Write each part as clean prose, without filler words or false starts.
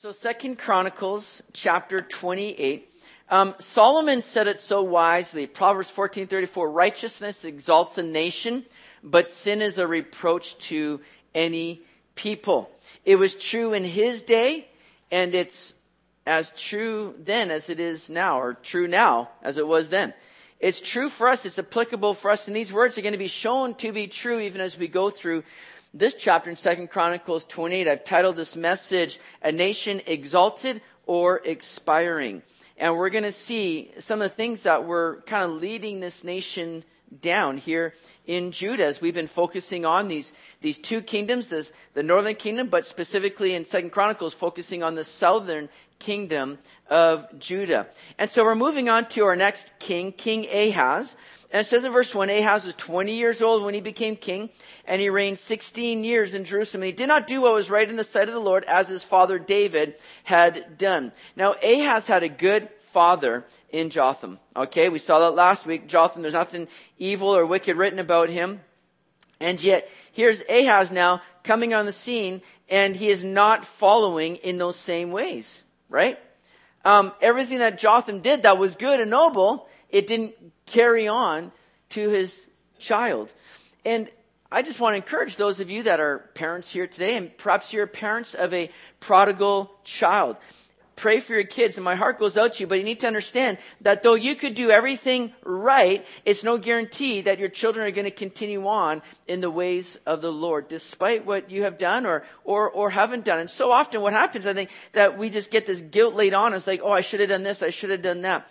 So 2 Chronicles chapter 28. Solomon said it so wisely. Proverbs 14:34, righteousness exalts a nation, but sin is a reproach to any people. It was true in his day, and it's as true then as it is now, or true now as it was then. It's true for us. It's applicable for us. And these words are going to be shown to be true even as we go through this chapter in 2 Chronicles 28. I've titled this message, A Nation Exalted or Expiring. And we're going to see some of the things that were kind of leading this nation down here in Judah, as we've been focusing on these two kingdoms, the northern kingdom, but specifically in 2 Chronicles, focusing on the southern kingdom of Judah. And so we're moving on to our next king, King Ahaz. And it says in verse 1, Ahaz was 20 years old when he became king, and he reigned 16 years in Jerusalem. And he did not do what was right in the sight of the Lord, as his father David had done. Now, Ahaz had a good father in Jotham. Okay, we saw that last week. Jotham, there's nothing evil or wicked written about him. And yet, here's Ahaz now coming on the scene, and he is not following in those same ways, right? Everything that Jotham did that was good and noble, it didn't carry on to his child. And I just want to encourage those of you that are parents here today, and perhaps you're parents of a prodigal child. Pray for your kids, and my heart goes out to you, but you need to understand that though you could do everything right, it's no guarantee that your children are going to continue on in the ways of the Lord, despite what you have done or haven't done. And so often what happens, I think, that we just get this guilt laid on us, like, oh, I should have done this, I should have done that.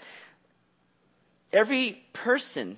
Every person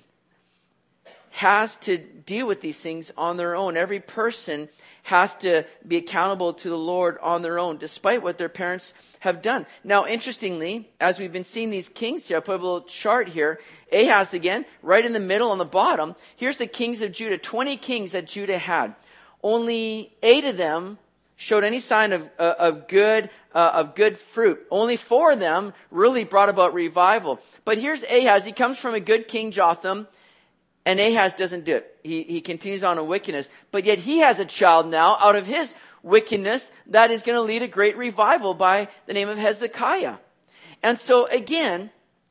has to deal with these things on their own. Every person has to be accountable to the Lord on their own, despite what their parents have done. Now, interestingly, as we've been seeing these kings here, I put a little chart here. Ahaz again, right in the middle on the bottom. Here's the kings of Judah, 20 kings that Judah had. Only 8 of them showed any sign of good fruit. Only 4 of them really brought about revival. But here's Ahaz. He comes from a good king, Jotham, and Ahaz doesn't do it. He continues on in wickedness. But yet he has a child now out of his wickedness that is going to lead a great revival by the name of Hezekiah. And so again,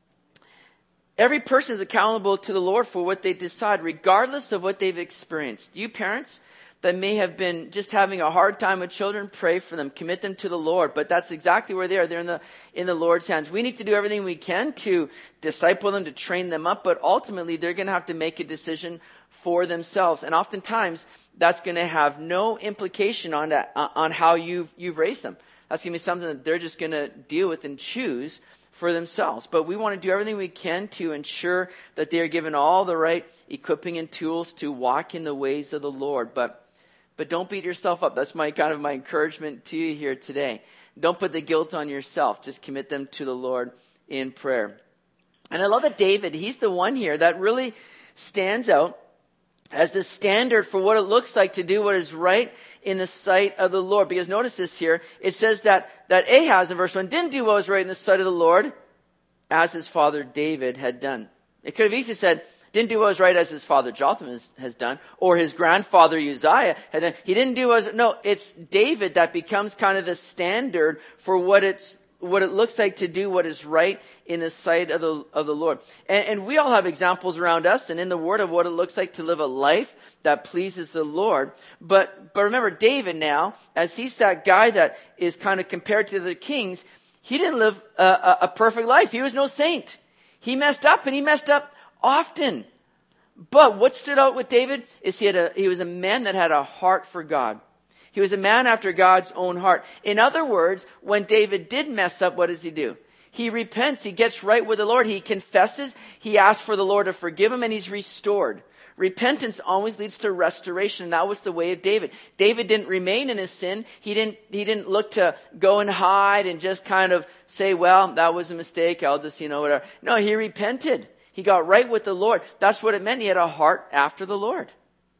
every person is accountable to the Lord for what they decide, regardless of what they've experienced. You parents that may have been just having a hard time with children, pray for them, commit them to the Lord. But that's exactly where they are. They're in the Lord's hands. We need to do everything we can to disciple them, to train them up, but ultimately they're going to have to make a decision for themselves. And oftentimes that's going to have no implication on how you've raised them. That's going to be something that they're just going to deal with and choose for themselves. But we want to do everything we can to ensure that they are given all the right equipping and tools to walk in the ways of the Lord. But don't beat yourself up. That's my encouragement to you here today. Don't put the guilt on yourself. Just commit them to the Lord in prayer. And I love that David, he's the one here that really stands out as the standard for what it looks like to do what is right in the sight of the Lord. Because notice this here. It says that Ahaz in verse 1 didn't do what was right in the sight of the Lord as his father David had done. It could have easily said, didn't do what was right as his father Jotham has done, or his grandfather Uzziah had done. He didn't do what was, no, it's David that becomes kind of the standard for what it looks like to do what is right in the sight of the Lord. And we all have examples around us and in the Word of what it looks like to live a life that pleases the Lord. But remember, David now, as he's that guy that is kind of compared to the kings, he didn't live a perfect life. He was no saint. He messed up, and he messed up often. But what stood out with David is he was a man that had a heart for God. He was a man after God's own heart. In other words, when David did mess up, what does he do? He repents. He gets right with the Lord. He confesses. He asks for the Lord to forgive him, and he's restored. Repentance always leads to restoration. And that was the way of David. David didn't remain in his sin. He didn't look to go and hide and just kind of say, well, that was a mistake. I'll just, whatever. No, he repented. He got right with the Lord. That's what it meant. He had a heart after the Lord.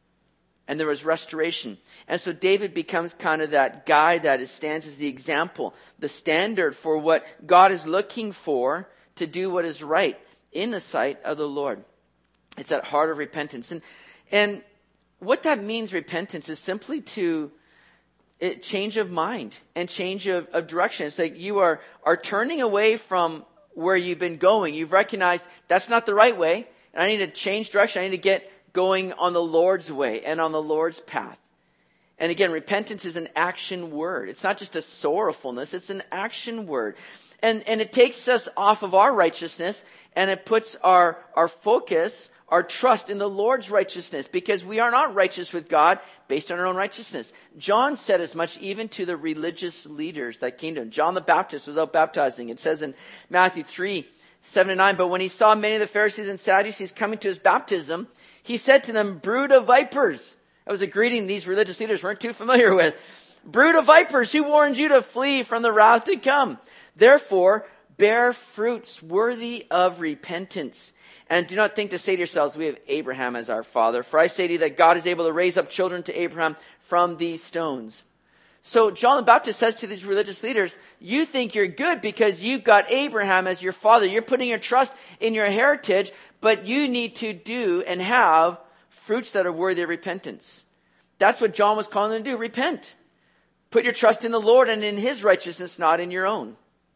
And there was restoration. And so David becomes kind of that guy that stands as the example, the standard for what God is looking for to do what is right in the sight of the Lord. It's that heart of repentance. And what that means, repentance, is simply to change of mind and change of direction. It's like you are turning away from where you've been going. You've recognized that's not the right way, and I need to change direction. I need to get going on the Lord's way and on the Lord's path. And again, repentance is an action word. It's not just a sorrowfulness, it's an action word. And it takes us off of our righteousness, and it puts our focus, our trust in the Lord's righteousness, because we are not righteous with God based on our own righteousness. John said as much even to the religious leaders that came to him. John the Baptist was out baptizing. It says in Matthew 3:7-9, but when he saw many of the Pharisees and Sadducees coming to his baptism, he said to them, brood of vipers. That was a greeting these religious leaders weren't too familiar with. Brood of vipers, who warned you to flee from the wrath to come? Therefore, bear fruits worthy of repentance. And do not think to say to yourselves, we have Abraham as our father. For I say to you that God is able to raise up children to Abraham from these stones. So John the Baptist says to these religious leaders, you think you're good because you've got Abraham as your father. You're putting your trust in your heritage, but you need to do and have fruits that are worthy of repentance. That's what John was calling them to do. Repent. Put your trust in the Lord and in his righteousness, not in your own.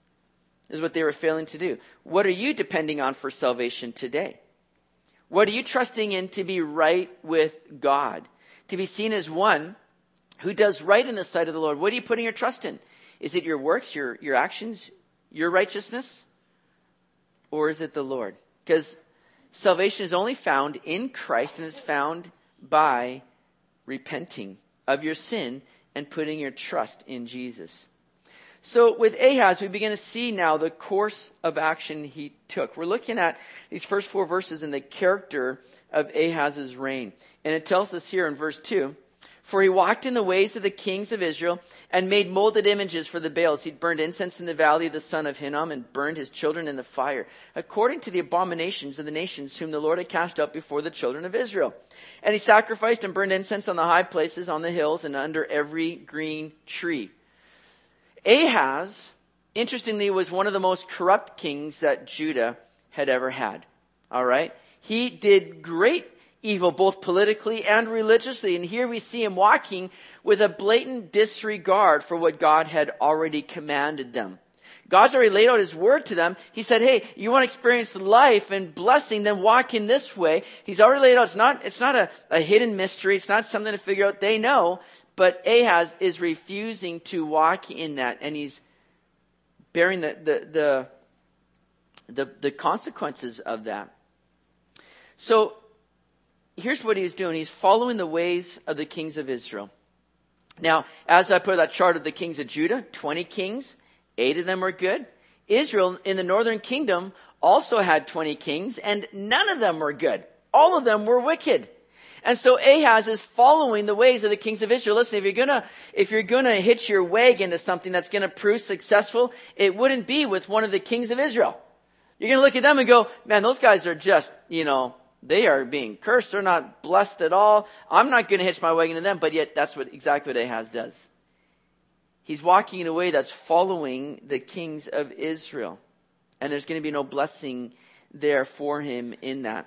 Is what they were failing to do. What are you depending on for salvation today? What are you trusting in to be right with God? To be seen as one who does right in the sight of the Lord. What are you putting your trust in? Is it your works, your actions, your righteousness? Or is it the Lord? Because salvation is only found in Christ and is found by repenting of your sin and putting your trust in Jesus. So with Ahaz, we begin to see now the course of action he took. We're looking at these first 4 verses in the character of Ahaz's reign. And it tells us here in verse 2, for he walked in the ways of the kings of Israel and made molded images for the Baals. He'd burned incense in the valley of the son of Hinnom and burned his children in the fire, according to the abominations of the nations whom the Lord had cast out before the children of Israel. And he sacrificed and burned incense on the high places, on the hills, and under every green tree. Ahaz, interestingly, was one of the most corrupt kings that Judah had ever had. All right? He did great evil, both politically and religiously. And here we see him walking with a blatant disregard for what God had already commanded them. God's already laid out his word to them. He said, hey, you want to experience life and blessing, then walk in this way. He's already laid out. It's not a hidden mystery. It's not something to figure out. They know. But Ahaz is refusing to walk in that, and he's bearing the consequences of that. So here's what he's doing. He's following the ways of the kings of Israel. Now, as I put that chart of the kings of Judah, 20 kings, 8 of them were good. Israel in the northern kingdom also had 20 kings, and none of them were good. All of them were wicked. And so Ahaz is following the ways of the kings of Israel. Listen, if you're gonna hitch your wagon to something that's gonna prove successful, it wouldn't be with one of the kings of Israel. You're gonna look at them and go, man, those guys are just, they are being cursed. They're not blessed at all. I'm not gonna hitch my wagon to them. But yet, that's exactly what Ahaz does. He's walking in a way that's following the kings of Israel, and there's gonna be no blessing there for him in that.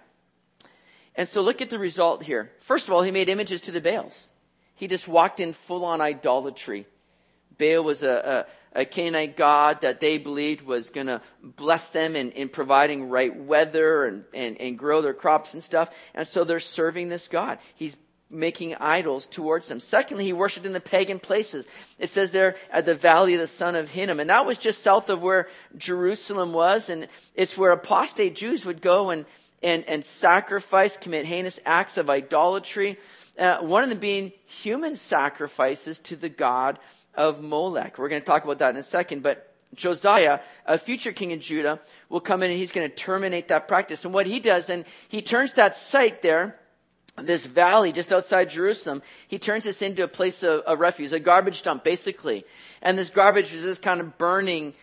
And so look at the result here. First of all, he made images to the Baals. He just walked in full-on idolatry. Baal was a Canaanite god that they believed was going to bless them in providing right weather and grow their crops and stuff. And so they're serving this god. He's making idols towards them. Secondly, he worshipped in the pagan places. It says there at the valley of the son of Hinnom. And that was just south of where Jerusalem was. And it's where apostate Jews would go and sacrifice, commit heinous acts of idolatry. One of them being human sacrifices to the god of Molech. We're going to talk about that in a second. But Josiah, a future king of Judah, will come in and he's going to terminate that practice. And what he does, and he turns that site there, this valley just outside Jerusalem, he turns this into a place of refuge, a garbage dump, basically. And this garbage is just kind of burning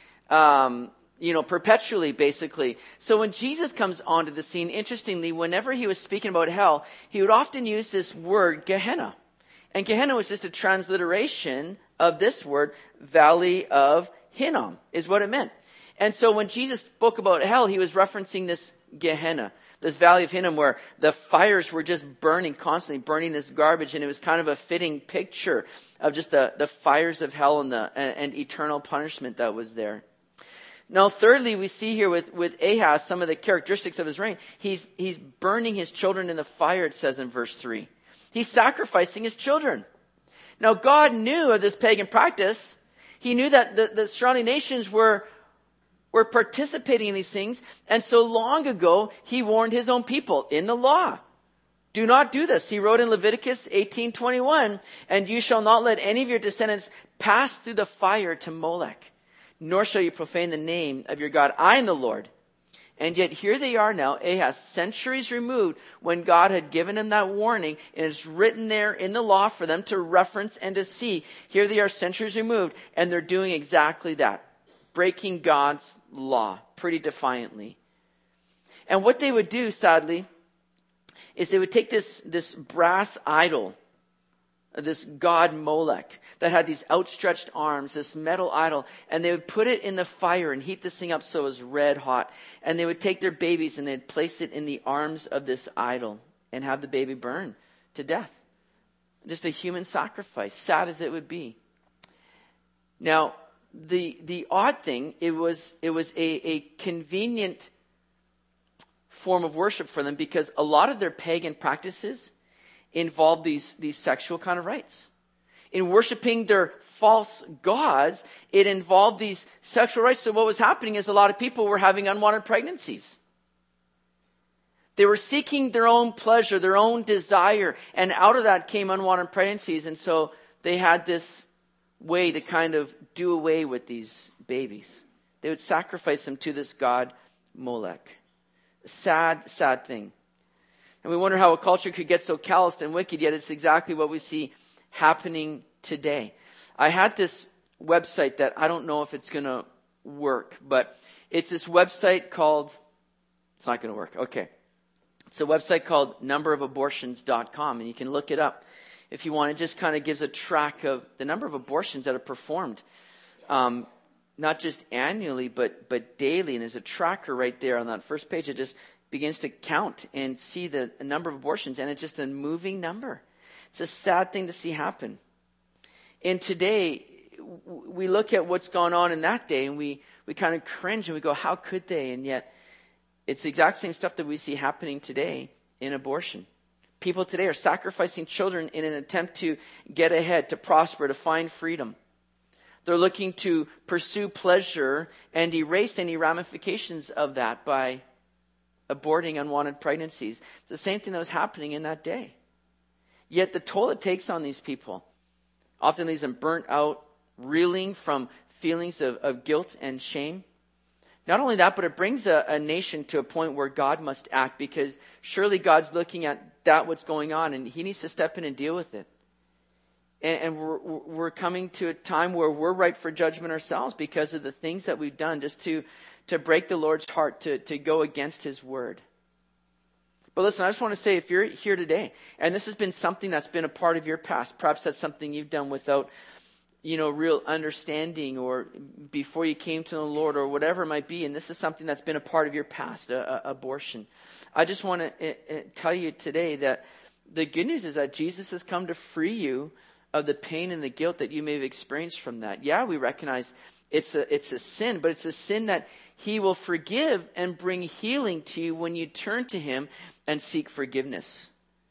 perpetually, basically. So when Jesus comes onto the scene, interestingly, whenever he was speaking about hell, he would often use this word, Gehenna. And Gehenna was just a transliteration of this word, Valley of Hinnom, is what it meant. And so when Jesus spoke about hell, he was referencing this Gehenna, this Valley of Hinnom, where the fires were just burning, constantly burning this garbage. And it was kind of a fitting picture of just the fires of hell and eternal punishment that was there. Now, thirdly, we see here with Ahaz some of the characteristics of his reign. He's burning his children in the fire, it says in verse 3. He's sacrificing his children. Now, God knew of this pagan practice. He knew that the surrounding nations were participating in these things. And so long ago, he warned his own people in the law. Do not do this. He wrote in Leviticus 18:21, and you shall not let any of your descendants pass through the fire to Molech, nor shall you profane the name of your God. I am the Lord. And yet here they are now, Ahaz, centuries removed, when God had given him that warning, and it's written there in the law for them to reference and to see. Here they are, centuries removed, and they're doing exactly that, breaking God's law pretty defiantly. And what they would do, sadly, is they would take this brass idol, this god Molech, that had these outstretched arms, this metal idol, and they would put it in the fire and heat this thing up so it was red hot. And they would take their babies and they'd place it in the arms of this idol and have the baby burn to death. Just a human sacrifice, sad as it would be. Now, the odd thing, it was a convenient form of worship for them, because a lot of their pagan practices involved these sexual kind of rites. In worshiping their false gods, it involved these sexual rites. So what was happening is a lot of people were having unwanted pregnancies. They were seeking their own pleasure, their own desire, and out of that came unwanted pregnancies. And so they had this way to kind of do away with these babies. They would sacrifice them to this god Molech. Sad, sad thing. And we wonder how a culture could get so calloused and wicked, yet it's exactly what we see happening today. I had this website that I don't know if it's going to work, but it's this website called, it's not going to work. Okay. It's a website called numberofabortions.com, and you can look it up if you want. It just kind of gives a track of the number of abortions that are performed, not just annually, but daily. And there's a tracker right there on that first page. It just begins to count and see the number of abortions, and it's just a moving number. It's a sad thing to see happen. And today, we look at what's gone on in that day, and we kind of cringe, and we go, how could they? And yet, it's the exact same stuff that we see happening today in abortion. People today are sacrificing children in an attempt to get ahead, to prosper, to find freedom. They're looking to pursue pleasure and erase any ramifications of that by aborting unwanted pregnancies. It's the same thing that was happening in that day. Yet the toll it takes on these people often leaves them burnt out, reeling from feelings of guilt and shame. Not only that, but it brings a nation to a point where God must act, because surely God's looking at that what's going on, and he needs to step in and deal with it. And we're coming to a time where we're ripe for judgment ourselves because of the things that we've done just to break the Lord's heart, to go against his word. But listen, I just want to say, if you're here today, and this has been something that's been a part of your past, perhaps that's something you've done without, real understanding, or before you came to the Lord, or whatever it might be, and this is something that's been a part of your past, abortion. I just want to tell you today that the good news is that Jesus has come to free you of the pain and the guilt that you may have experienced from that. Yeah, we recognize it's a sin, but it's a sin that he will forgive and bring healing to you when you turn to him and seek forgiveness.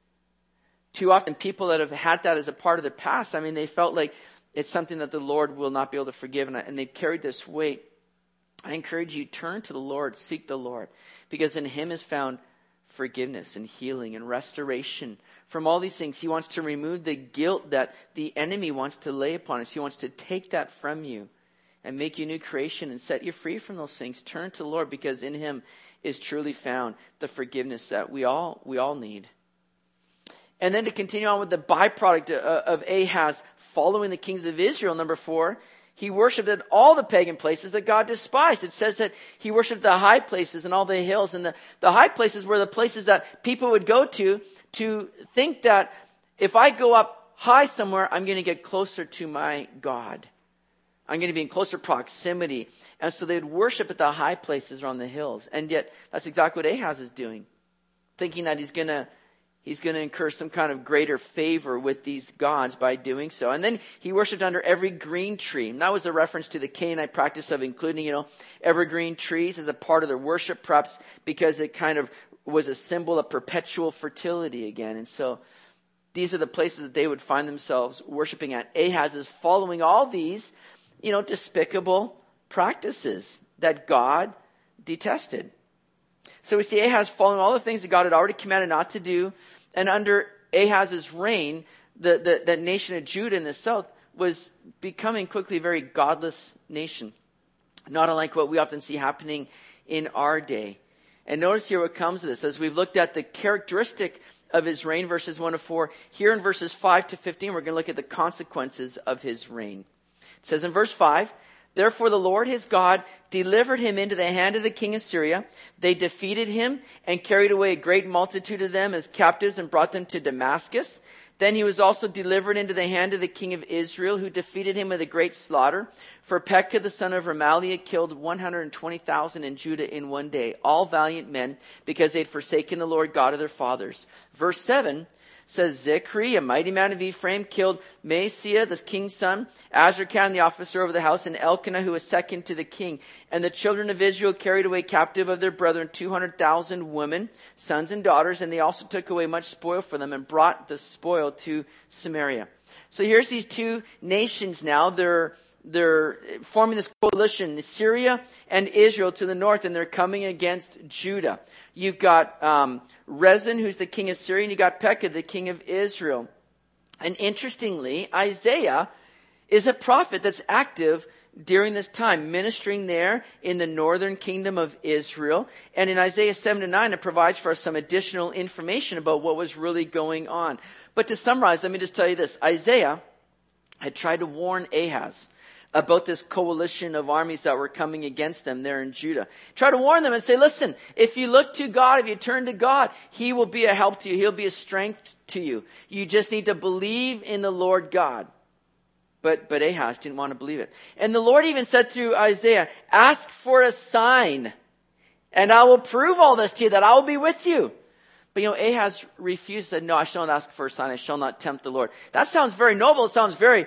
Too often people that have had that as a part of their past, they felt like it's something that the Lord will not be able to forgive, and they've carried this weight. I encourage you, turn to the Lord, seek the Lord, because in him is found forgiveness and healing and restoration from all these things. He wants to remove the guilt that the enemy wants to lay upon us. He wants to take that from you and make you a new creation and set you free from those things. Turn to the Lord, because in him is truly found the forgiveness that we all need. And then to continue on with the byproduct of Ahaz following the kings of Israel, number 4, he worshipped at all the pagan places that God despised. It says that he worshipped the high places and all the hills. And the high places were the places that people would go to think that if I go up high somewhere, I'm going to get closer to my God. I'm going to be in closer proximity. And so they'd worship at the high places or on the hills. And yet, that's exactly what Ahaz is doing. thinking that he's going to incur some kind of greater favor with these gods by doing so. And then he worshipped under every green tree. And that was a reference to the Canaanite practice of including, evergreen trees as a part of their worship, perhaps because it kind of was a symbol of perpetual fertility again. And so these are the places that they would find themselves worshiping at. Ahaz is following all these, despicable practices that God detested. So we see Ahaz following all the things that God had already commanded not to do. And under Ahaz's reign, the nation of Judah in the south was becoming quickly a very godless nation. Not unlike what we often see happening in our day. And notice here what comes of this. As we've looked at the characteristic of his reign, verses 1 to 4, here in verses 5 to 15, we're going to look at the consequences of his reign. It says in verse 5, "Therefore the Lord his God delivered him into the hand of the king of Syria. They defeated him and carried away a great multitude of them as captives and brought them to Damascus. Then he was also delivered into the hand of the king of Israel, who defeated him with a great slaughter. For Pekah the son of Remaliah killed 120,000 in Judah in one day, all valiant men, because they had forsaken the Lord God of their fathers." Verse 7 says, "Zechri, a mighty man of Ephraim, killed Maaseiah, the king's son, Azrikam, the officer over the house, and Elkanah, who was second to the king. And the children of Israel carried away captive of their brethren 200,000 women, sons and daughters, and they also took away much spoil for them and brought the spoil to Samaria." So here's these two nations now. They're forming this coalition, Syria and Israel to the north, and they're coming against Judah. You've got Rezin, who's the king of Syria, and you've got Pekah, the king of Israel. And interestingly, Isaiah is a prophet that's active during this time, ministering there in the northern kingdom of Israel. And in Isaiah 7 to 9, it provides for us some additional information about what was really going on. But to summarize, let me just tell you this. Isaiah had tried to warn Ahaz about this coalition of armies that were coming against them there in Judah. Try to warn them and say, listen, if you look to God, if you turn to God, he will be a help to you. He'll be a strength to you. You just need to believe in the Lord God. But Ahaz didn't want to believe it. And the Lord even said through Isaiah, "Ask for a sign, and I will prove all this to you, that I will be with you." But Ahaz refused, said, "No, I shall not ask for a sign. I shall not tempt the Lord." That sounds very noble. It sounds very,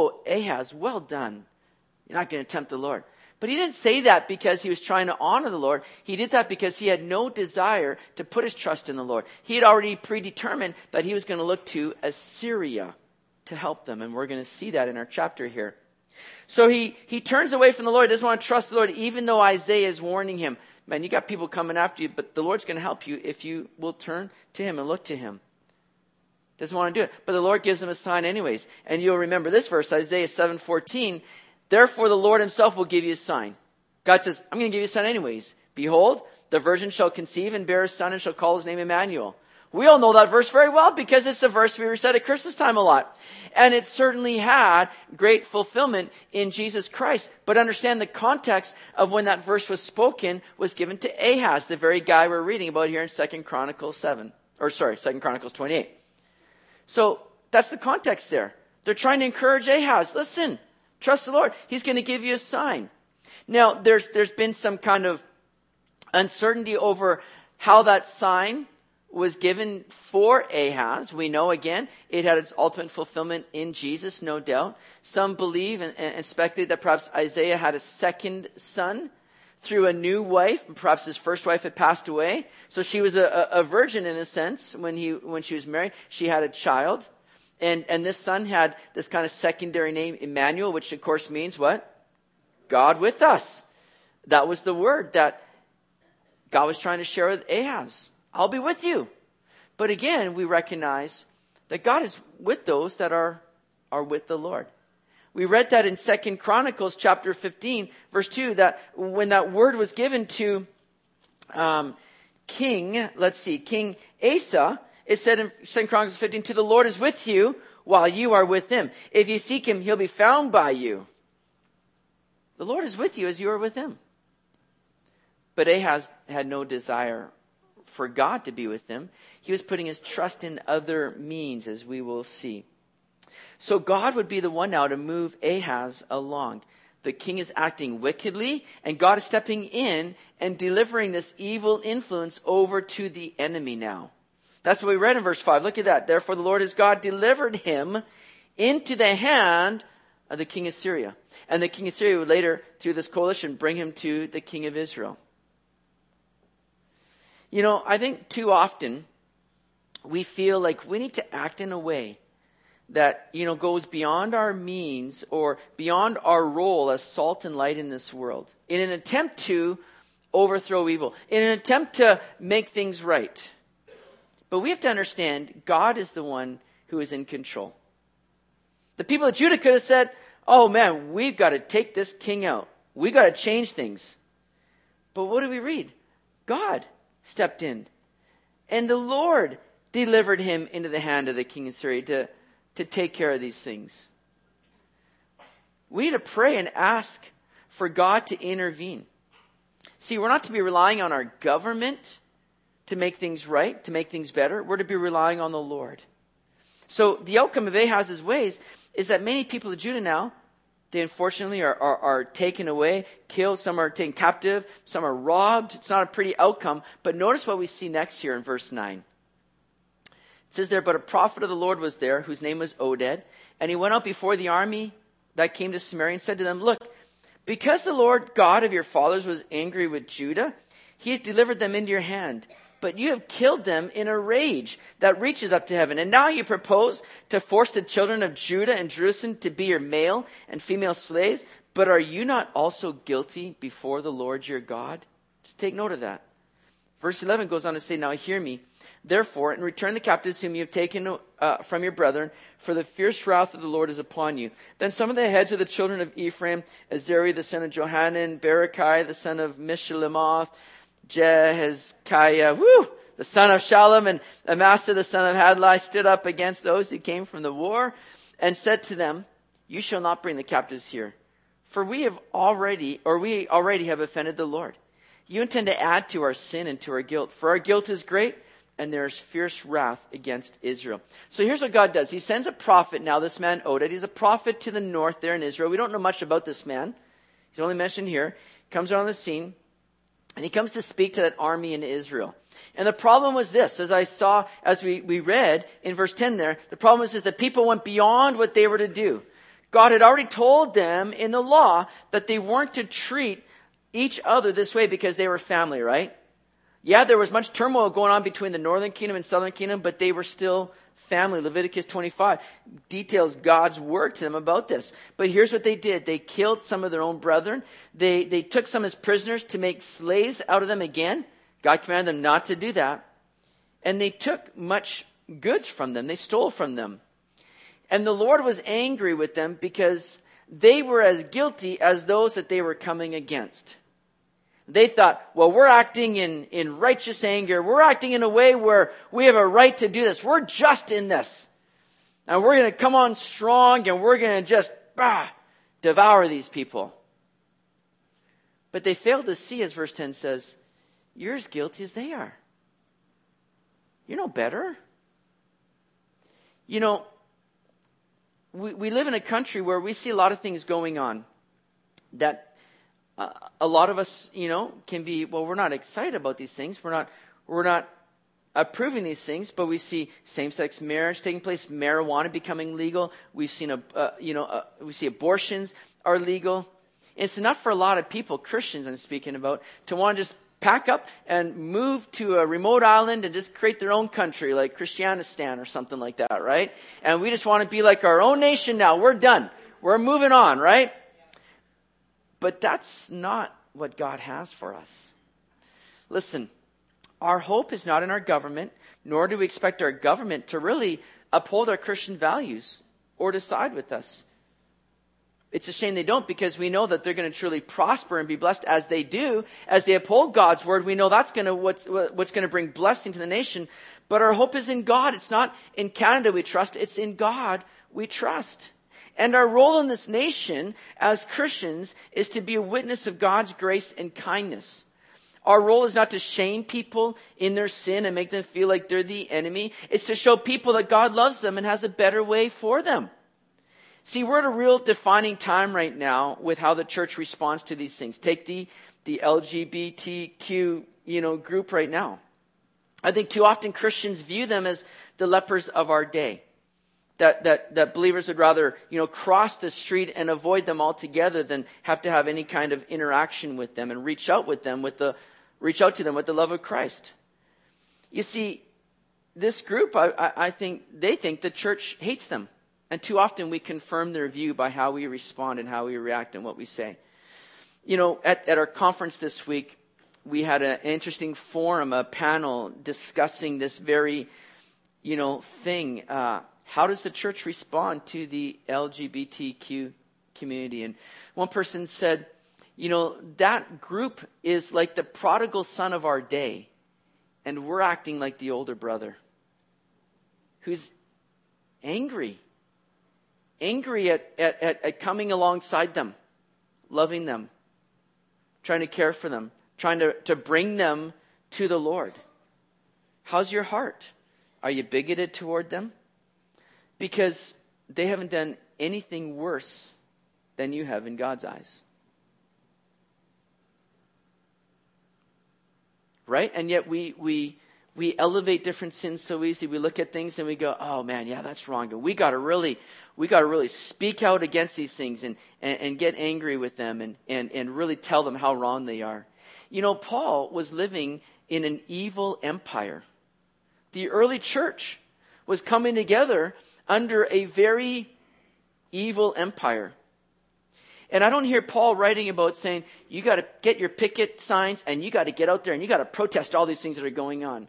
Ahaz, well done. You're not going to tempt the Lord. But he didn't say that because he was trying to honor the Lord. He did that because he had no desire to put his trust in the Lord. He had already predetermined that he was going to look to Assyria to help them. And we're going to see that in our chapter here. So he turns away from the Lord. He doesn't want to trust the Lord, even though Isaiah is warning him. Man, you got people coming after you, but the Lord's going to help you if you will turn to him and look to him. Doesn't want to do it. But the Lord gives him a sign anyways. And you'll remember this verse, Isaiah 7:14. "Therefore the Lord himself will give you a sign." God says, I'm going to give you a sign anyways. "Behold, the virgin shall conceive and bear a son and shall call his name Emmanuel." We all know that verse very well because it's the verse we recite at Christmas time a lot. And it certainly had great fulfillment in Jesus Christ. But understand the context of when that verse was spoken was given to Ahaz, the very guy we're reading about here in 2 Chronicles 28. So that's the context there. They're trying to encourage Ahaz. Listen, trust the Lord. He's going to give you a sign. Now, there's been some kind of uncertainty over how that sign was given for Ahaz. We know, again, it had its ultimate fulfillment in Jesus, no doubt. Some believe and speculate that perhaps Isaiah had a second son through a new wife. Perhaps his first wife had passed away. So she was a virgin in a sense when she was married. She had a child. And this son had this kind of secondary name, Emmanuel, which of course means what? God with us. That was the word that God was trying to share with Ahaz. I'll be with you. But again, we recognize that God is with those that are with the Lord. We read that in 2 Chronicles chapter 15, verse 2, that when that word was given to King Asa, it said in 2 Chronicles 15, "To the Lord is with you while you are with him. If you seek him, he'll be found by you." The Lord is with you as you are with him. But Ahaz had no desire for God to be with him. He was putting his trust in other means, as we will see. So God would be the one now to move Ahaz along. The king is acting wickedly, and God is stepping in and delivering this evil influence over to the enemy now. That's what we read in verse 5. Look at that. Therefore the Lord his God delivered him into the hand of the king of Syria. And the king of Syria would later, through this coalition, bring him to the king of Israel. You know, I think too often we feel like we need to act in a way that, you know, goes beyond our means or beyond our role as salt and light in this world, in an attempt to overthrow evil, in an attempt to make things right. But we have to understand God is the one who is in control. The people of Judah could have said, oh man, we've got to take this king out. We've got to change things. But what do we read? God stepped in. And the Lord delivered him into the hand of the king of Syria to take care of these things. We need to pray and ask for God to intervene. See, we're not to be relying on our government to make things right, to make things better. We're to be relying on the Lord. So the outcome of Ahaz's ways is that many people of Judah now, they unfortunately are taken away, killed. Some are taken captive. Some are robbed. It's not a pretty outcome. But notice what we see next here in verse 9. It says there, but a prophet of the Lord was there, whose name was Oded. And he went out before the army that came to Samaria and said to them, look, because the Lord God of your fathers was angry with Judah, he has delivered them into your hand. But you have killed them in a rage that reaches up to heaven. And now you propose to force the children of Judah and Jerusalem to be your male and female slaves. But are you not also guilty before the Lord your God? Just take note of that. Verse 11 goes on to say, now hear me. Therefore, and return the captives whom you have taken from your brethren, for the fierce wrath of the Lord is upon you. Then some of the heads of the children of Ephraim, Azari the son of Johanan, Berechiah the son of Mishlemoth, Jehezekiah, the son of Shallum, and Amasa the son of Hadlai stood up against those who came from the war and said to them, you shall not bring the captives here, for we already have offended the Lord. You intend to add to our sin and to our guilt, for our guilt is great, and there is fierce wrath against Israel. So here's what God does. He sends a prophet now, this man Oded. He's a prophet to the north there in Israel. We don't know much about this man. He's only mentioned here. He comes on the scene, and he comes to speak to that army in Israel. And the problem was this, as we read in verse 10 there, the problem was that people went beyond what they were to do. God had already told them in the law that they weren't to treat each other this way because they were family, right? Yeah, there was much turmoil going on between the northern kingdom and southern kingdom, but they were still family. Leviticus 25 details God's word to them about this. But here's what they did. They killed some of their own brethren. They took some as prisoners to make slaves out of them again. God commanded them not to do that. And they took much goods from them. They stole from them. And the Lord was angry with them because they were as guilty as those that they were coming against. They thought, well, we're acting in righteous anger. We're acting in a way where we have a right to do this. We're just in this. And we're going to come on strong and we're going to just devour these people. But they failed to see, as verse 10 says, you're as guilty as they are. You're no better. You know, we live in a country where we see a lot of things going on that a lot of us, can be, well, we're not excited about these things. We're not approving these things, but we see same-sex marriage taking place, marijuana becoming legal. We've seen, we see abortions are legal. It's enough for a lot of people, Christians I'm speaking about, to want to just pack up and move to a remote island and just create their own country, like Christianistan or something like that, right? And we just want to be like our own nation now. We're done. We're moving on, right? But that's not what God has for us. Listen, our hope is not in our government, nor do we expect our government to really uphold our Christian values or to side with us. It's a shame they don't, because we know that they're going to truly prosper and be blessed as they do. As they uphold God's word, we know that's what's going to bring blessing to the nation. But our hope is in God. It's not in Canada we trust. It's in God we trust. And our role in this nation as Christians is to be a witness of God's grace and kindness. Our role is not to shame people in their sin and make them feel like they're the enemy. It's to show people that God loves them and has a better way for them. See, we're at a real defining time right now with how the church responds to these things. Take the LGBTQ, group right now. I think too often Christians view them as the lepers of our day. That believers would rather, cross the street and avoid them altogether than have to have any kind of interaction with them and reach out to them with the love of Christ. You see, this group, I think they think the church hates them. And too often we confirm their view by how we respond and how we react and what we say. At our conference this week, we had an interesting forum, a panel discussing this very, thing. How does the church respond to the LGBTQ community? And one person said, that group is like the prodigal son of our day. And we're acting like the older brother who's angry at coming alongside them, loving them, trying to care for them, trying to bring them to the Lord. How's your heart? Are you bigoted toward them? Because they haven't done anything worse than you have in God's eyes. Right? And yet we elevate different sins so easy. We look at things and we go, oh man, yeah, that's wrong. But we got to really speak out against these things and get angry with them and really tell them how wrong they are. Paul was living in an evil empire. The early church was coming together under a very evil empire. And I don't hear Paul writing about saying, you got to get your picket signs and you got to get out there and you got to protest all these things that are going on.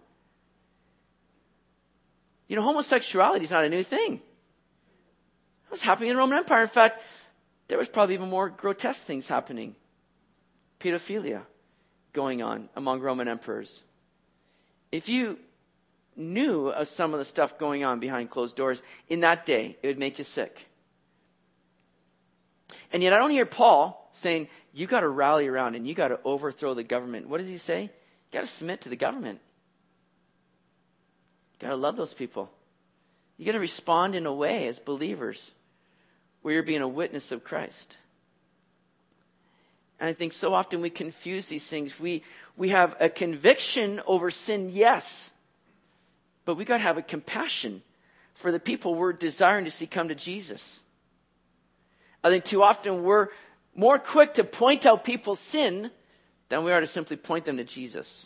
Homosexuality is not a new thing. It was happening in the Roman Empire. In fact, there was probably even more grotesque things happening. Pedophilia going on among Roman emperors. If you knew of some of the stuff going on behind closed doors in that day, it would make you sick. And yet I don't hear Paul saying, you got to rally around and you got to overthrow the government. What does he say? You got to submit to the government. You got to love those people. You got to respond in a way as believers where you're being a witness of Christ. And I think so often we confuse these things. We have a conviction over sin, yes. But we got to have a compassion for the people we're desiring to see come to Jesus. I think too often we're more quick to point out people's sin than we are to simply point them to Jesus.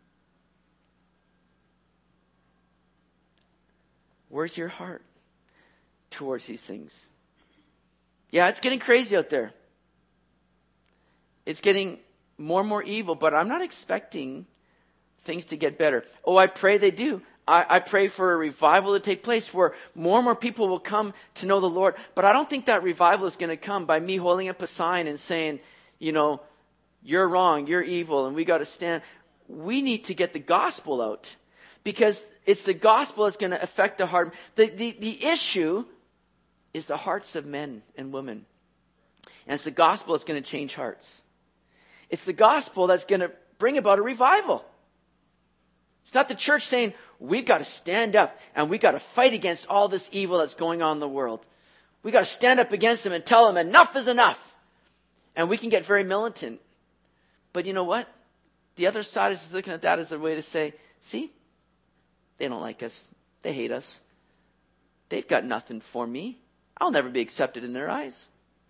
Where's your heart towards these things? Yeah, it's getting crazy out there. It's getting more and more evil, but I'm not expecting things to get better. Oh, I pray they do. I pray for a revival to take place where more and more people will come to know the Lord. But I don't think that revival is going to come by me holding up a sign and saying, you're wrong, you're evil, and we got to stand. We need to get the gospel out because it's the gospel that's going to affect the heart. The issue is the hearts of men and women. And it's the gospel that's going to change hearts. It's the gospel that's going to bring about a revival. It's not the church saying, we've got to stand up and we've got to fight against all this evil that's going on in the world. We've got to stand up against them and tell them enough is enough. And we can get very militant. But you know what? The other side is looking at that as a way to say, see, they don't like us. They hate us. They've got nothing for me. I'll never be accepted in their eyes.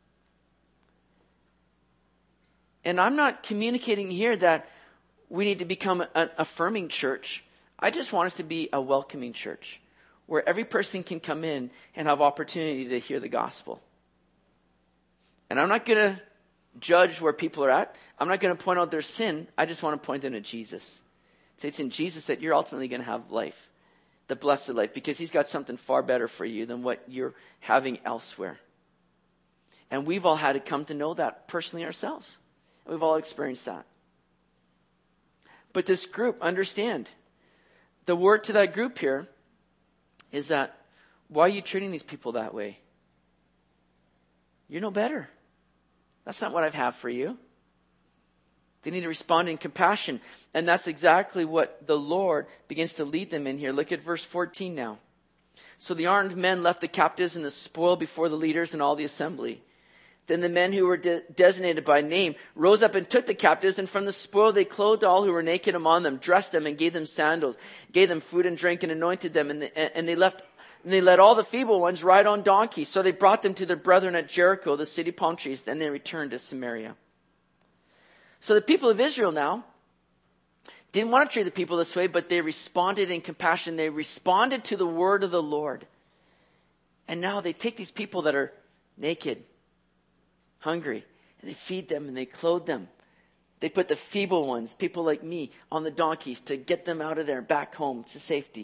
And I'm not communicating here that we need to become an affirming church. I just want us to be a welcoming church where every person can come in and have opportunity to hear the gospel. And I'm not going to judge where people are at. I'm not going to point out their sin. I just want to point them to Jesus. Say it's in Jesus that you're ultimately going to have life, the blessed life, because he's got something far better for you than what you're having elsewhere. And we've all had to come to know that personally ourselves. We've all experienced that. But this group, understand, the word to that group here is that, why are you treating these people that way? You're no better. That's not what I have for you. They need to respond in compassion. And that's exactly what the Lord begins to lead them in here. Look at verse 14 now. So the armed men left the captives and the spoil before the leaders and all the assembly. Then the men who were designated by name rose up and took the captives, and from the spoil they clothed all who were naked among them, dressed them and gave them sandals, gave them food and drink and anointed them, and they let all the feeble ones ride on donkeys. So they brought them to their brethren at Jericho, the city of palm trees. Then they returned to Samaria. So the people of Israel now didn't want to treat the people this way, but they responded in compassion. They responded to the word of the Lord. And now they take these people that are naked, hungry, and they feed them and they clothe them. They put the feeble ones, people like me, on the donkeys to get them out of there, back home to safety.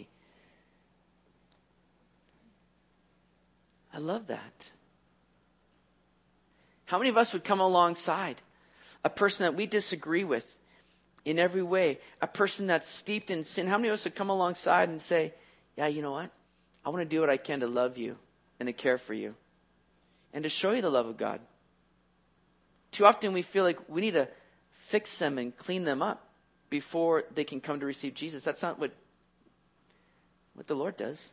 I love that. How many of us would come alongside a person that we disagree with in every way, a person that's steeped in sin? How many of us would come alongside and say, yeah, you know what? I want to do what I can to love you and to care for you and to show you the love of God. Too often we feel like we need to fix them and clean them up before they can come to receive Jesus. That's not what the Lord does.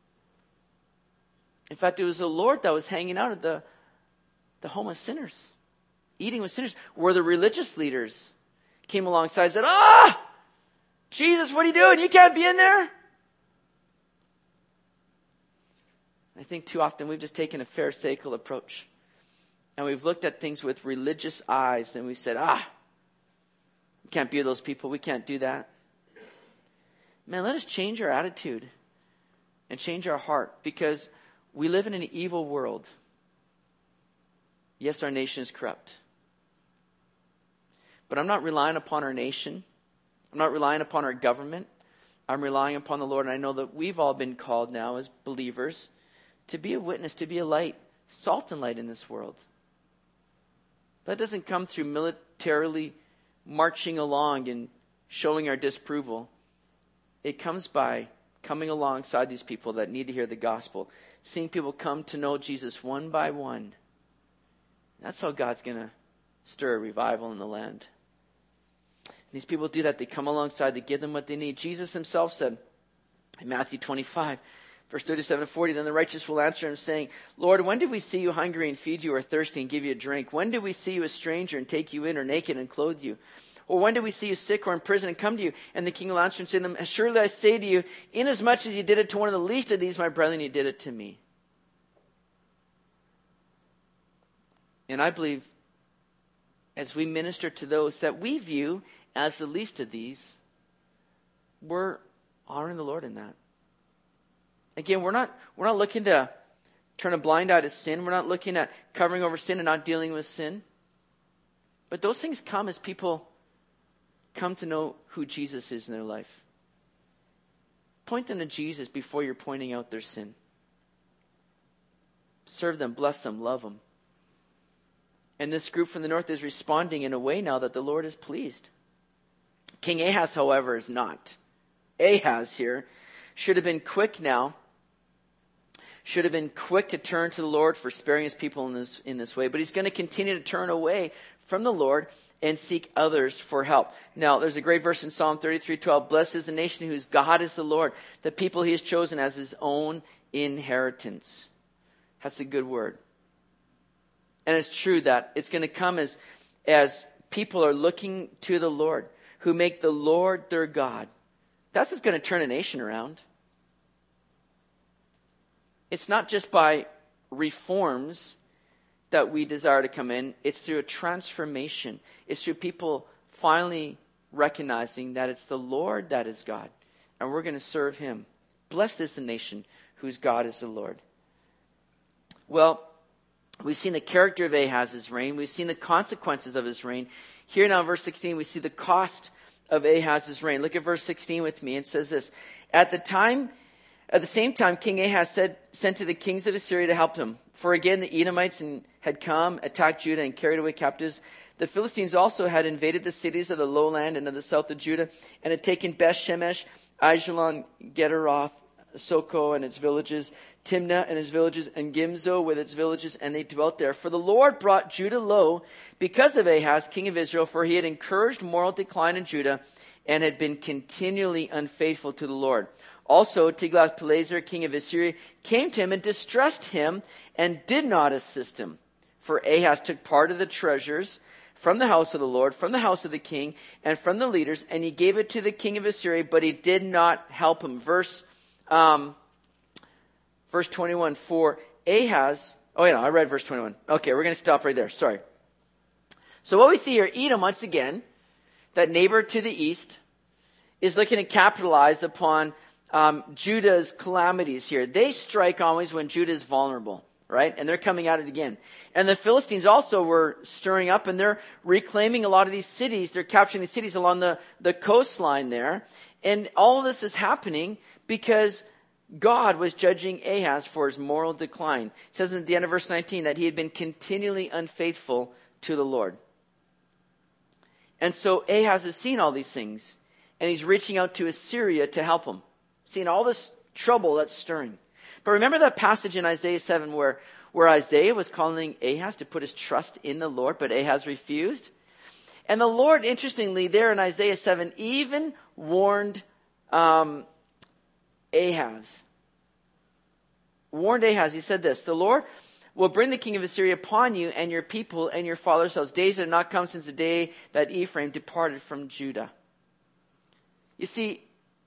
In fact, it was the Lord that was hanging out at the home of sinners, eating with sinners, where the religious leaders came alongside and said, Jesus, what are you doing? You can't be in there. I think too often we've just taken a pharisaical approach. And we've looked at things with religious eyes and we said, we can't be those people. We can't do that. Man, let us change our attitude and change our heart, because we live in an evil world. Yes, our nation is corrupt. But I'm not relying upon our nation. I'm not relying upon our government. I'm relying upon the Lord. And I know that we've all been called now as believers to be a witness, to be a light, salt and light in this world. That doesn't come through militarily marching along and showing our disapproval. It comes by coming alongside these people that need to hear the gospel, seeing people come to know Jesus one by one. That's how God's going to stir a revival in the land. These people do that. They come alongside. They give them what they need. Jesus himself said in Matthew 25, verse 37 to 40, then the righteous will answer him, saying, Lord, when did we see you hungry and feed you, or thirsty and give you a drink? When did we see you a stranger and take you in, or naked and clothe you? Or when did we see you sick or in prison and come to you? And the king will answer and say to them, surely I say to you, inasmuch as you did it to one of the least of these, my brethren, you did it to me. And I believe as we minister to those that we view as the least of these, we're honoring the Lord in that. Again, we're not looking to turn a blind eye to sin. We're not looking at covering over sin and not dealing with sin. But those things come as people come to know who Jesus is in their life. Point them to Jesus before you're pointing out their sin. Serve them, bless them, love them. And this group from the north is responding in a way now that the Lord is pleased. King Ahaz, however, is not. Ahaz here should have been quick now. Should have been quick to turn to the Lord for sparing his people in this way. But he's going to continue to turn away from the Lord and seek others for help. Now, there's a great verse in Psalm 33:12. Blessed is the nation whose God is the Lord, the people he has chosen as his own inheritance. That's a good word. And it's true that it's going to come as people are looking to the Lord, who make the Lord their God. That's what's going to turn a nation around. It's not just by reforms that we desire to come in. It's through a transformation. It's through people finally recognizing that it's the Lord that is God, and we're going to serve him. Blessed is the nation whose God is the Lord. Well, we've seen the character of Ahaz's reign. We've seen the consequences of his reign. Here now in verse 16, we see the cost of Ahaz's reign. Look at verse 16 with me. It says this: At the same time, King Ahaz sent to the kings of Assyria to help him. For again, the Edomites had come, attacked Judah, and carried away captives. The Philistines also had invaded the cities of the lowland and of the south of Judah, and had taken Beth Shemesh, Aijalon, Gederoth, Soko and its villages, Timnah and its villages, and Gimzo with its villages, and they dwelt there. For the Lord brought Judah low because of Ahaz, king of Israel, for he had encouraged moral decline in Judah and had been continually unfaithful to the Lord. Also, Tiglath-Pileser, king of Assyria, came to him and distressed him and did not assist him. For Ahaz took part of the treasures from the house of the Lord, from the house of the king, and from the leaders, and he gave it to the king of Assyria, but he did not help him. Verse 21, for Ahaz... Oh, yeah, I read verse 21. Okay, we're going to stop right there. Sorry. So what we see here, Edom, once again, that neighbor to the east, is looking to capitalize upon Judah's calamities here. They strike always when Judah is vulnerable, right? And they're coming at it again. And the Philistines also were stirring up, and they're reclaiming a lot of these cities. They're capturing these cities along the coastline there. And all of this is happening because God was judging Ahaz for his moral decline. It says at the end of verse 19 that he had been continually unfaithful to the Lord. And so Ahaz has seen all these things, and he's reaching out to Assyria to help him. Seeing all this trouble that's stirring. But remember that passage in Isaiah 7 where Isaiah was calling Ahaz to put his trust in the Lord, but Ahaz refused? And the Lord, interestingly, there in Isaiah 7, even warned Ahaz. Warned Ahaz, he said this, the Lord will bring the king of Assyria upon you and your people and your father's house. Days that have not come since the day that Ephraim departed from Judah. You see,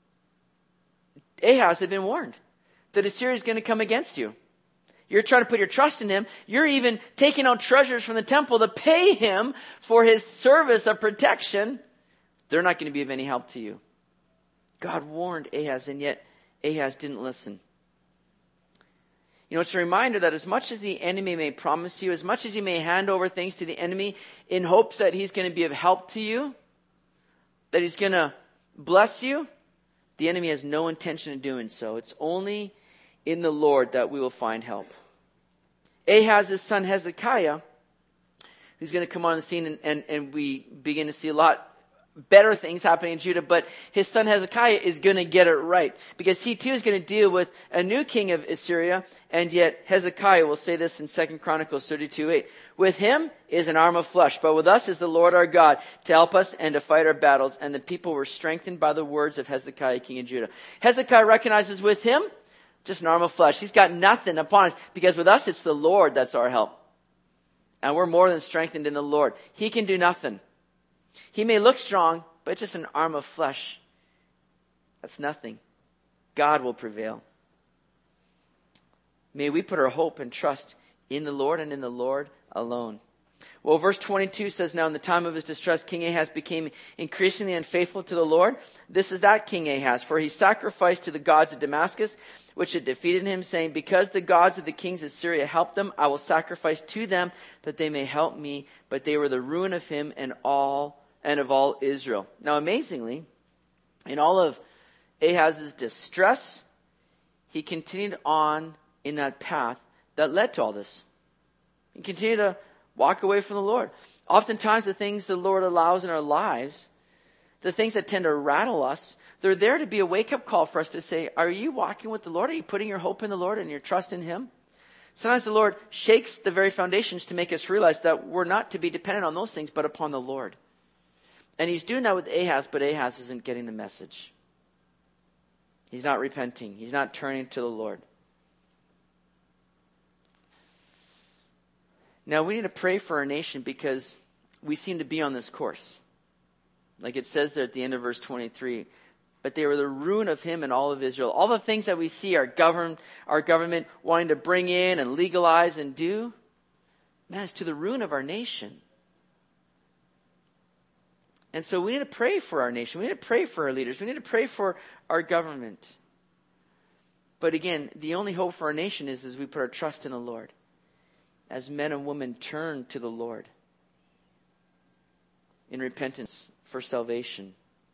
Ahaz had been warned that Assyria is going to come against you. You're trying to put your trust in him. You're even taking out treasures from the temple to pay him for his service of protection. They're not going to be of any help to you. God warned Ahaz, and yet Ahaz didn't listen. You know, it's a reminder that as much as the enemy may promise you, as much as you may hand over things to the enemy in hopes that he's going to be of help to you, that he's going to bless you, the enemy has no intention of doing so. It's only in the Lord that we will find help. Ahaz's son Hezekiah, who's going to come on the scene, and we begin to see a lot better things happening in Judah, but his son Hezekiah is going to get it right, because he too is going to deal with a new king of Assyria, and yet Hezekiah will say this in 2 Chronicles 32:8. With him is an arm of flesh, but with us is the Lord our God to help us and to fight our battles. And the people were strengthened by the words of Hezekiah, king of Judah. Hezekiah recognizes with him just an arm of flesh. He's got nothing upon us, because with us it's the Lord that's our help. And we're more than strengthened in the Lord. He can do nothing. He may look strong, but it's just an arm of flesh. That's nothing. God will prevail. May we put our hope and trust in the Lord and in the Lord alone. Well, verse 22 says, now in the time of his distress, King Ahaz became increasingly unfaithful to the Lord. This is that King Ahaz, for he sacrificed to the gods of Damascus, which had defeated him, saying, because the gods of the kings of Syria helped them, I will sacrifice to them that they may help me. But they were the ruin of him and of all Israel. Now, amazingly, in all of Ahaz's distress, he continued on in that path that led to all this. He continued to walk away from the Lord. Oftentimes, the things the Lord allows in our lives, the things that tend to rattle us, they're there to be a wake-up call for us to say, are you walking with the Lord? Are you putting your hope in the Lord and your trust in him? Sometimes the Lord shakes the very foundations to make us realize that we're not to be dependent on those things, but upon the Lord. And he's doing that with Ahaz, but Ahaz isn't getting the message. He's not repenting. He's not turning to the Lord. Now, we need to pray for our nation, because we seem to be on this course. Like it says there at the end of verse 23, but they were the ruin of him and all of Israel. All the things that we see our government wanting to bring in and legalize and do, man, it's to the ruin of our nation. And so we need to pray for our nation. We need to pray for our leaders. We need to pray for our government. But again, the only hope for our nation is as we put our trust in the Lord. As men and women turn to the Lord in repentance for salvation.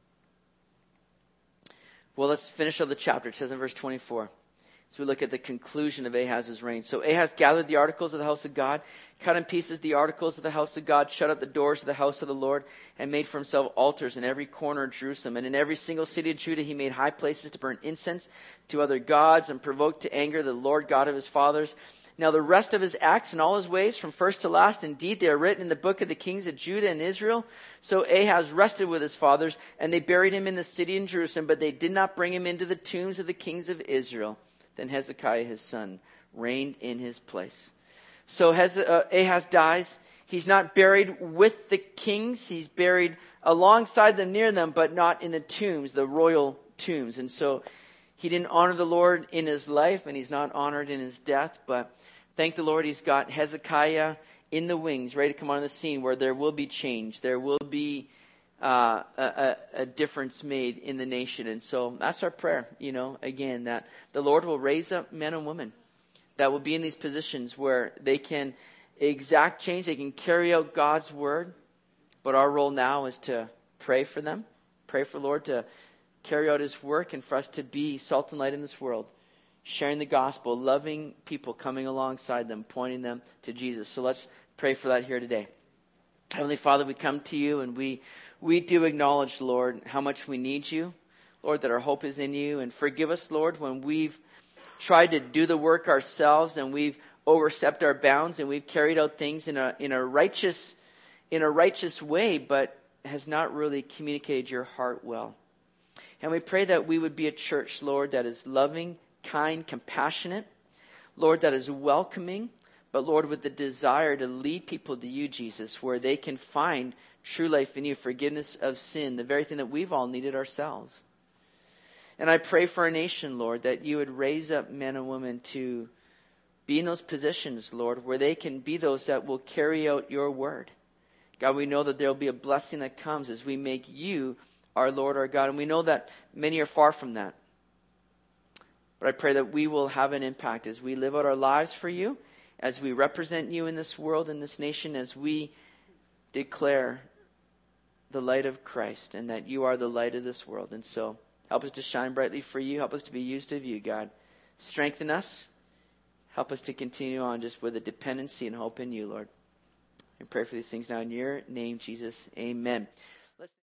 Well, let's finish up the chapter. It says in verse 24. So we look at the conclusion of Ahaz's reign. So Ahaz gathered the articles of the house of God, cut in pieces the articles of the house of God, shut up the doors of the house of the Lord, and made for himself altars in every corner of Jerusalem. And in every single city of Judah he made high places to burn incense to other gods, and provoked to anger the Lord God of his fathers. Now the rest of his acts and all his ways from first to last, indeed they are written in the book of the kings of Judah and Israel. So Ahaz rested with his fathers, and they buried him in the city in Jerusalem, but they did not bring him into the tombs of the kings of Israel. Then Hezekiah his son reigned in his place. So Ahaz dies. He's not buried with the kings. He's buried alongside them, near them, but not in the tombs, the royal tombs. And so he didn't honor the Lord in his life, and he's not honored in his death. But thank the Lord, he's got Hezekiah in the wings, ready to come on the scene, where there will be change. There will be a difference made in the nation. And so that's our prayer, again, that the Lord will raise up men and women that will be in these positions where they can exact change. They can carry out God's word. But our role now is to pray for them. Pray for the Lord to carry out his work, and for us to be salt and light in this world, sharing the gospel, loving people, coming alongside them, pointing them to Jesus. So let's pray for that here today. Heavenly Father, we come to you, and we do acknowledge, Lord, how much we need you. Lord, that our hope is in you. And forgive us, Lord, when we've tried to do the work ourselves, and we've overstepped our bounds, and we've carried out things in a righteous way, but has not really communicated your heart well. And we pray that we would be a church, Lord, that is loving, kind, compassionate. Lord, that is welcoming. But Lord, with the desire to lead people to you, Jesus, where they can find true life in you, forgiveness of sin, the very thing that we've all needed ourselves. And I pray for our nation, Lord, that you would raise up men and women to be in those positions, Lord, where they can be those that will carry out your word. God, we know that there will be a blessing that comes as we make you our Lord, our God. And we know that many are far from that. But I pray that we will have an impact as we live out our lives for you, as we represent you in this world, in this nation, as we declare the light of Christ, and that you are the light of this world. And so help us to shine brightly for you. Help us to be used of you, God. Strengthen us. Help us to continue on just with a dependency and hope in you, Lord. I pray for these things now in your name, Jesus. Amen.